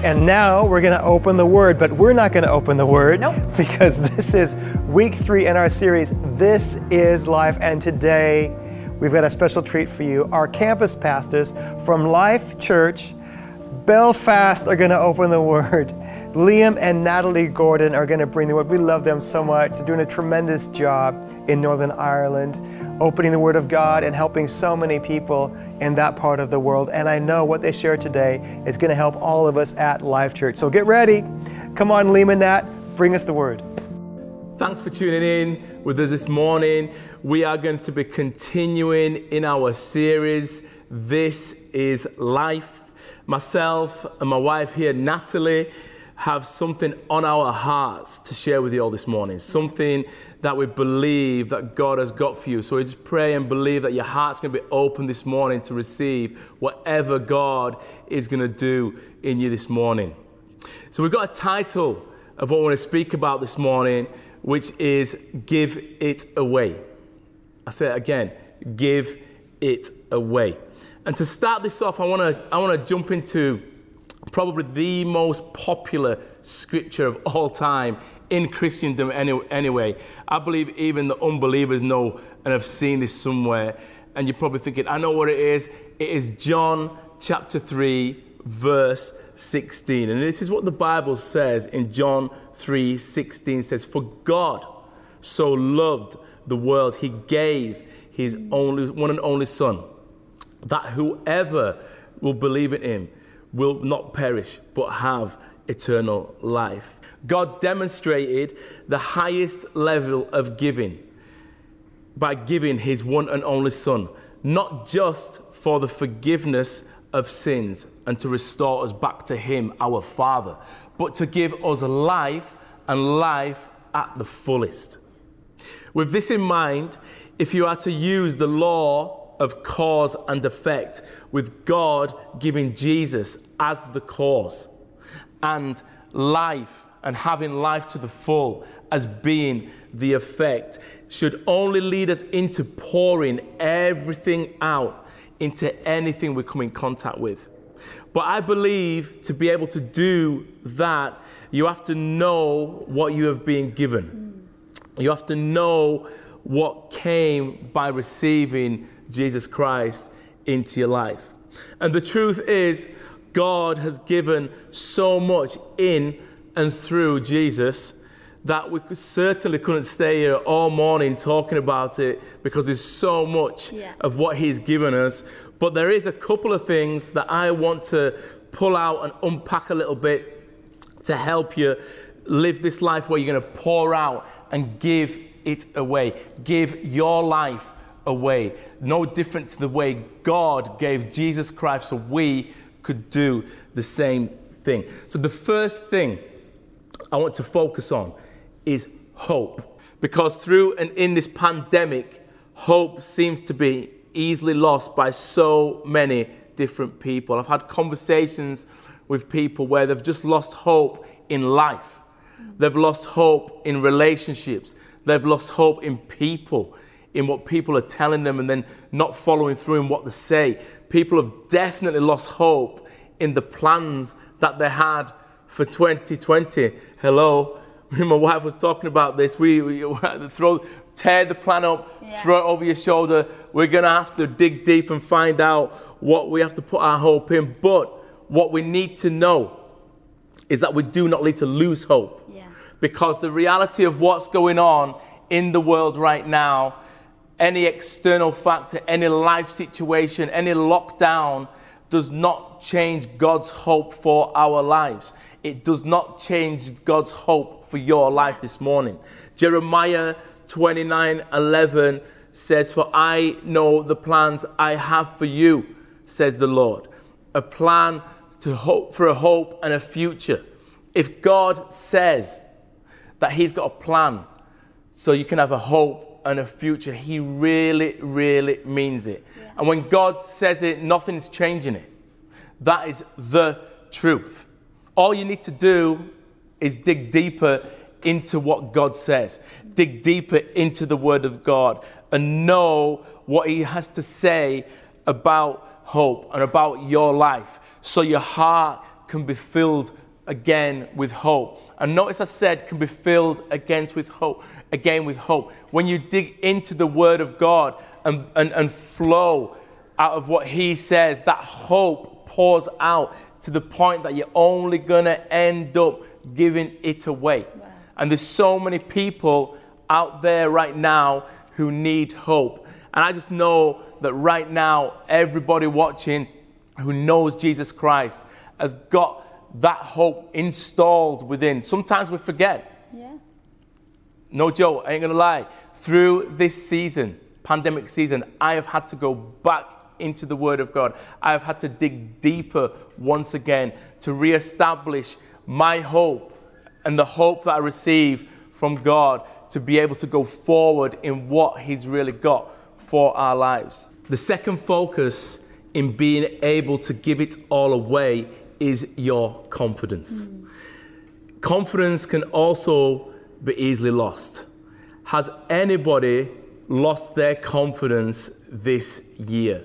And now we're going to open the Word, but we're not going to open the Word. Nope. Because this is week 3 in our series, This is Life. And today we've got a special treat for you. Our campus pastors from Life Church, Belfast, are going to open the Word. Liam and Natalie Gordon are going to bring the Word. We love them so much. They're doing a tremendous job in Northern Ireland, opening the Word of God and helping so many people in that part of the world. And I know what they share today is going to help all of us at Life Church. So get ready. Come on, Liam and Nat, bring us the Word. Thanks for tuning in with us this morning. We are going to be continuing in our series, This is Life. Myself and my wife here, Natalie, have something on our hearts to share with you all this morning, something that we believe that God has got for you. So we just pray and believe that your heart's going to be open this morning to receive whatever God is going to do in you this morning. So we've got a title of what we want to speak about this morning, which is Give It Away. I say it again, give it away. And to start this off, I want to jump into probably the most popular scripture of all time in Christendom anyway. I believe even the unbelievers know and have seen this somewhere. And you're probably thinking, I know what it is. It is John chapter 3, verse 16. And this is what the Bible says in John 3:16. It says, "For God so loved the world, he gave his one and only Son, that whoever will believe in him will not perish, but have eternal life." God demonstrated the highest level of giving by giving his one and only Son, not just for the forgiveness of sins and to restore us back to him, our Father, but to give us life and life at the fullest. With this in mind, if you are to use the law of cause and effect, with God giving Jesus as the cause, and life and having life to the full as being the effect, should only lead us into pouring everything out into anything we come in contact with. But I believe to be able to do that, you have to know what you have been given. You have to know what came by receiving Jesus Christ into your life. And the truth is, God has given so much in and through Jesus that we certainly couldn't stay here all morning talking about it, because there's so much of what he's given us. But there is a couple of things that I want to pull out and unpack a little bit to help you live this life where you're going to pour out and give it away. Give your life away. No different to the way God gave Jesus Christ so we could do the same thing. So the first thing I want to focus on is hope. Because through and in this pandemic, hope seems to be easily lost by so many different people. I've had conversations with people where they've just lost hope in life. They've lost hope in relationships. They've lost hope in people, in what people are telling them and then not following through in what they say. People have definitely lost hope in the plans that they had for 2020. Hello, me and my wife was talking about this. We tear the plan up, throw it over your shoulder. We're going to have to dig deep and find out what we have to put our hope in. But what we need to know is that we do not need to lose hope. Because the reality of what's going on in the world right now, any external factor, any life situation, any lockdown does not change God's hope for our lives. It does not change God's hope for your life this morning. Jeremiah 29:11 says, "For I know the plans I have for you, says the Lord, a plan to hope for a hope and a future." If God says that he's got a plan so you can have a hope and a future, he really, really means it. And when God says it, nothing's changing it. That is the truth. All you need to do is dig deeper into what God says. Dig deeper into the Word of God and know what he has to say about hope and about your life, so your heart can be filled again with hope. And notice I said can be filled again with hope. When you dig into the Word of God and flow out of what He says, that hope pours out to the point that you're only going to end up giving it away. Wow. And there's so many people out there right now who need hope. And I just know that right now, everybody watching who knows Jesus Christ has got that hope installed within. Sometimes we forget. Yeah. No joke, I ain't gonna lie. Through this season, pandemic season, I have had to go back into the Word of God. I have had to dig deeper once again to reestablish my hope and the hope that I receive from God to be able to go forward in what He's really got for our lives. The second focus in being able to give it all away is your confidence. Confidence can also be easily lost. Has anybody lost their confidence this year?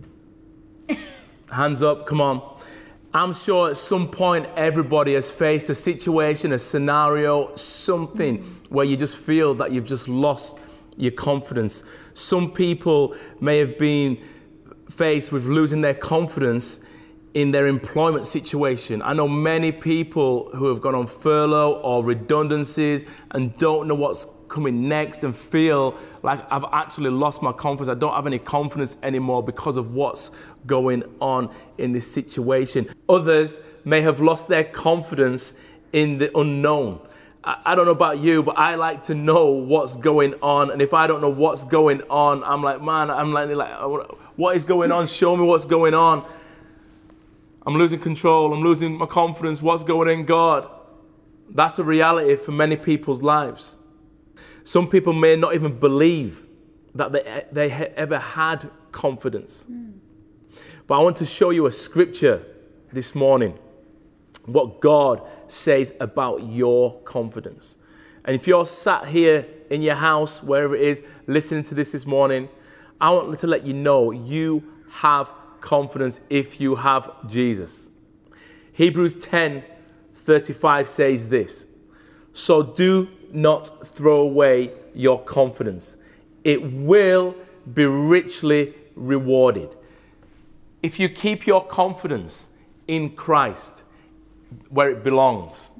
Hands up, come on. I'm sure at some point everybody has faced a situation, a scenario, something where you just feel that you've just lost your confidence. Some people may have been faced with losing their confidence in their employment situation. I know many people who have gone on furlough or redundancies and don't know what's coming next and feel like I've actually lost my confidence. I don't have any confidence anymore because of what's going on in this situation. Others may have lost their confidence in the unknown. I don't know about you, but I like to know what's going on. And if I don't know what's going on, I'm like, man, what is going on? Show me what's going on. I'm losing control. I'm losing my confidence. What's going on, God? That's a reality for many people's lives. Some people may not even believe that they ever had confidence. But I want to show you a scripture this morning, what God says about your confidence. And if you're sat here in your house, wherever it is, listening to this morning, I want to let you know you have confidence if you have Jesus. Hebrews 10:35 says this: so do not throw away your confidence. It will be richly rewarded. If you keep your confidence in Christ where it belongs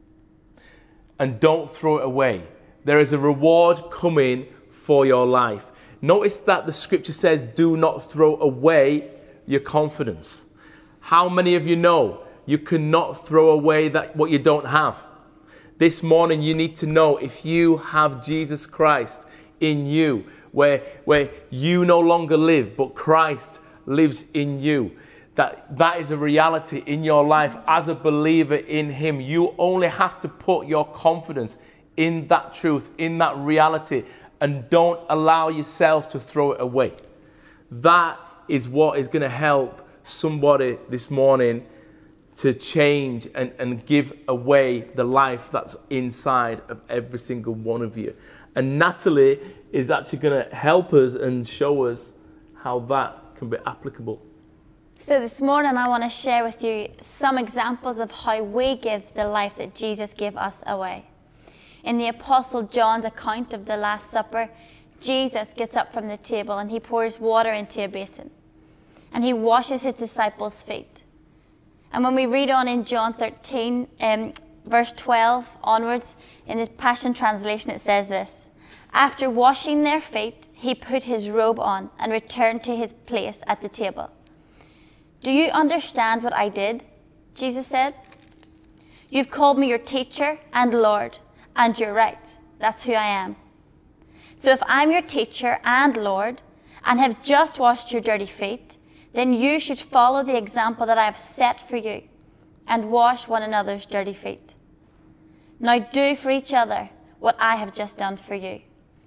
and don't throw it away, there is a reward coming for your life. Notice that the scripture says, do not throw away your confidence. How many of you know you cannot throw away what you don't have? This morning you need to know, if you have Jesus Christ in you, where you no longer live, but Christ lives in you, that is a reality in your life as a believer in Him. You only have to put your confidence in that truth, in that reality, and don't allow yourself to throw it away. That is what is going to help somebody this morning to change and give away the life that's inside of every single one of you. And Natalie is actually going to help us and show us how that can be applicable. So this morning I want to share with you some examples of how we give the life that Jesus gave us away. In the Apostle John's account of the Last Supper, Jesus gets up from the table and He pours water into a basin. And He washes His disciples' feet. And when we read on in John 13, verse 12 onwards, in the Passion Translation, it says this: after washing their feet, He put His robe on and returned to His place at the table. Do you understand what I did? Jesus said. You've called me your teacher and Lord, and you're right. That's who I am. So if I'm your teacher and Lord, and have just washed your dirty feet, then you should follow the example that I have set for you and wash one another's dirty feet. Now do for each other what I have just done for you.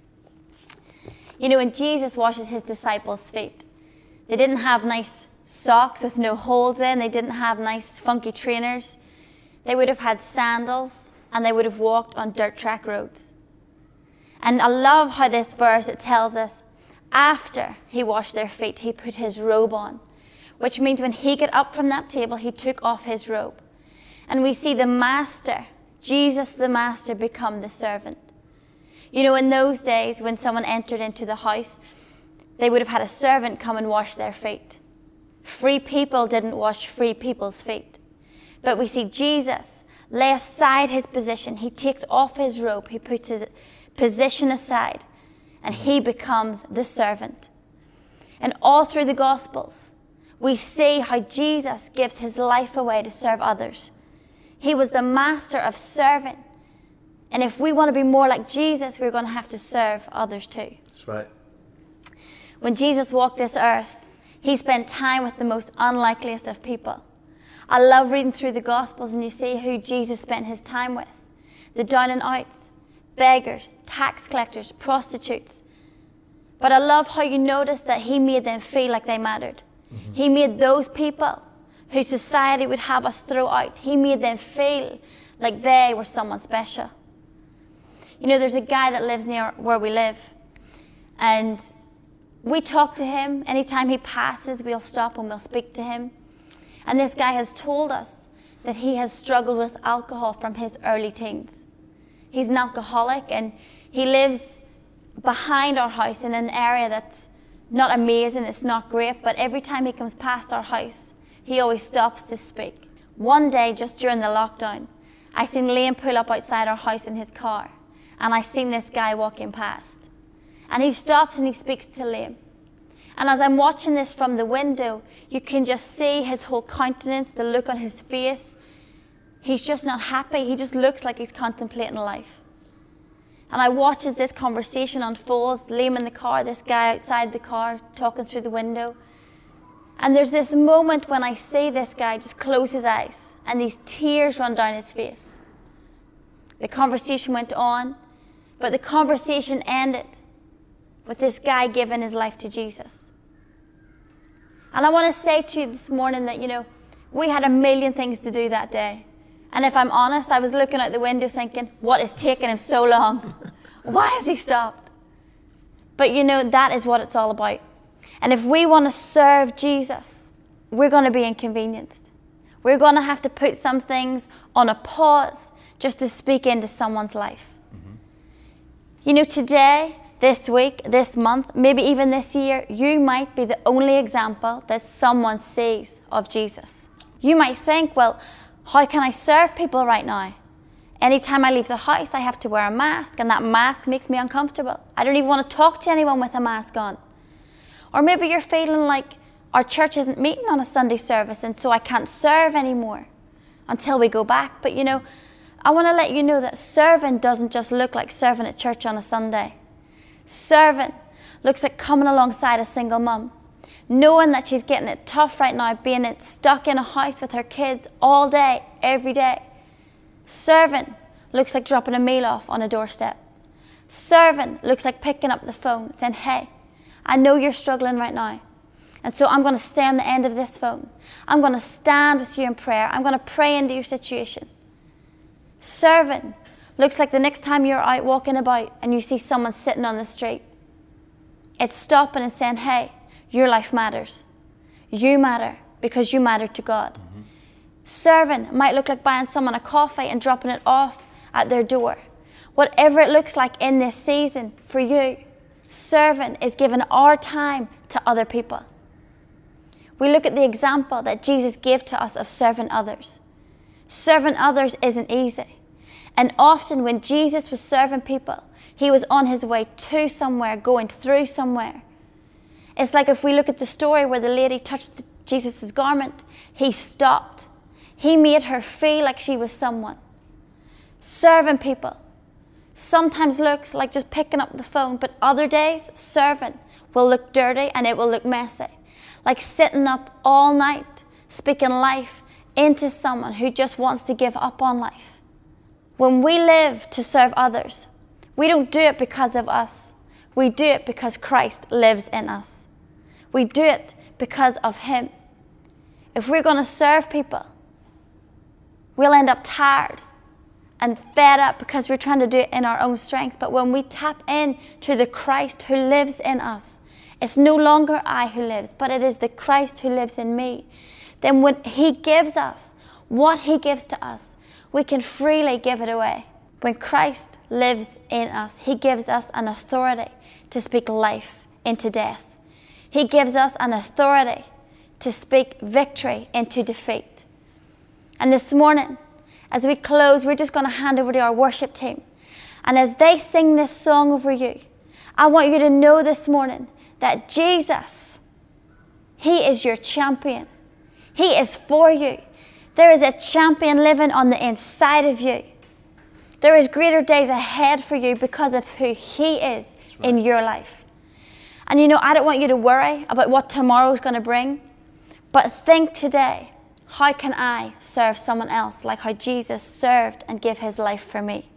You know, when Jesus washes His disciples' feet, they didn't have nice socks with no holes in. They didn't have nice funky trainers. They would have had sandals and they would have walked on dirt track roads. And I love how this verse, it tells us, after He washed their feet, He put His robe on, which means when He got up from that table, He took off His robe. And we see the master, Jesus the master, become the servant. You know, in those days when someone entered into the house, they would have had a servant come and wash their feet. Free people didn't wash free people's feet. But we see Jesus lay aside his position. He takes off his robe. He puts his position aside, and he becomes the servant. And all through the Gospels, we see how Jesus gives his life away to serve others. He was the master of serving. And if we want to be more like Jesus, we're going to have to serve others too. That's right. When Jesus walked this earth, he spent time with the most unlikeliest of people. I love reading through the Gospels and you see who Jesus spent his time with. The down and outs, beggars, tax collectors, prostitutes. But I love how you notice that he made them feel like they mattered. Mm-hmm. He made those people who society would have us throw out, he made them feel like they were someone special. You know, there's a guy that lives near where we live, and we talk to him. Anytime he passes, we'll stop and we'll speak to him. And this guy has told us that he has struggled with alcohol from his early teens. He's an alcoholic, and he lives behind our house in an area that's not amazing, it's not great, but every time he comes past our house, he always stops to speak. One day, just during the lockdown, I seen Liam pull up outside our house in his car, and I seen this guy walking past. And he stops and he speaks to Liam. And as I'm watching this from the window, you can just see his whole countenance, the look on his face. He's just not happy. He just looks like he's contemplating life. And I watch as this conversation unfolds, Liam in the car, this guy outside the car talking through the window. And there's this moment when I see this guy just close his eyes and these tears run down his face. The conversation went on, but the conversation ended with this guy giving his life to Jesus. And I want to say to you this morning that, you know, we had a million things to do that day. And if I'm honest, I was looking out the window thinking, what is taking him so long? Why has he stopped? But you know, that is what it's all about. And if we want to serve Jesus, we're going to be inconvenienced. We're going to have to put some things on a pause just to speak into someone's life. Mm-hmm. You know, today, this week, this month, maybe even this year, you might be the only example that someone sees of Jesus. You might think, well, how can I serve people right now? Anytime I leave the house, I have to wear a mask, and that mask makes me uncomfortable. I don't even want to talk to anyone with a mask on. Or maybe you're feeling like our church isn't meeting on a Sunday service, and so I can't serve anymore until we go back. But you know, I want to let you know that serving doesn't just look like serving at church on a Sunday. Serving looks like coming alongside a single mum, knowing that she's getting it tough right now, being stuck in a house with her kids all day, every day. Serving looks like dropping a meal off on a doorstep. Serving looks like picking up the phone, saying, hey, I know you're struggling right now, and so I'm going to stay on the end of this phone. I'm going to stand with you in prayer. I'm going to pray into your situation. Serving looks like the next time you're out walking about and you see someone sitting on the street, it's stopping and saying, hey, your life matters. You matter because you matter to God. Mm-hmm. Serving might look like buying someone a coffee and dropping it off at their door. Whatever it looks like in this season for you, serving is giving our time to other people. We look at the example that Jesus gave to us of serving others. Serving others isn't easy. And often when Jesus was serving people, he was on his way to somewhere, going through somewhere. It's like if we look at the story where the lady touched Jesus' garment, he stopped. He made her feel like she was someone. Serving people sometimes looks like just picking up the phone, but other days, serving will look dirty and it will look messy. Like sitting up all night, speaking life into someone who just wants to give up on life. When we live to serve others, we don't do it because of us. We do it because Christ lives in us. We do it because of him. If we're going to serve people, we'll end up tired and fed up because we're trying to do it in our own strength. But when we tap in to the Christ who lives in us, it's no longer I who lives, but it is the Christ who lives in me. Then when he gives us what he gives to us, we can freely give it away. When Christ lives in us, he gives us an authority to speak life into death. He gives us an authority to speak victory into defeat. And this morning, as we close, we're just going to hand over to our worship team. And as they sing this song over you, I want you to know this morning that Jesus, he is your champion. He is for you. There is a champion living on the inside of you. There is greater days ahead for you because of who he is in your life. And you know, I don't want you to worry about what tomorrow is going to bring, but think today, how can I serve someone else like how Jesus served and gave his life for me?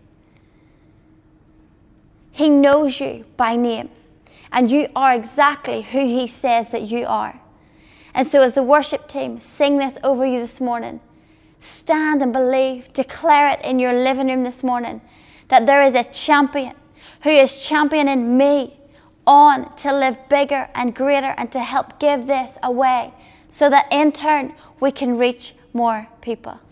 He knows you by name, and you are exactly who he says that you are. And so as the worship team sing this over you this morning, stand and believe, declare it in your living room this morning, that there is a champion who is championing me on to live bigger and greater and to help give this away so that in turn we can reach more people.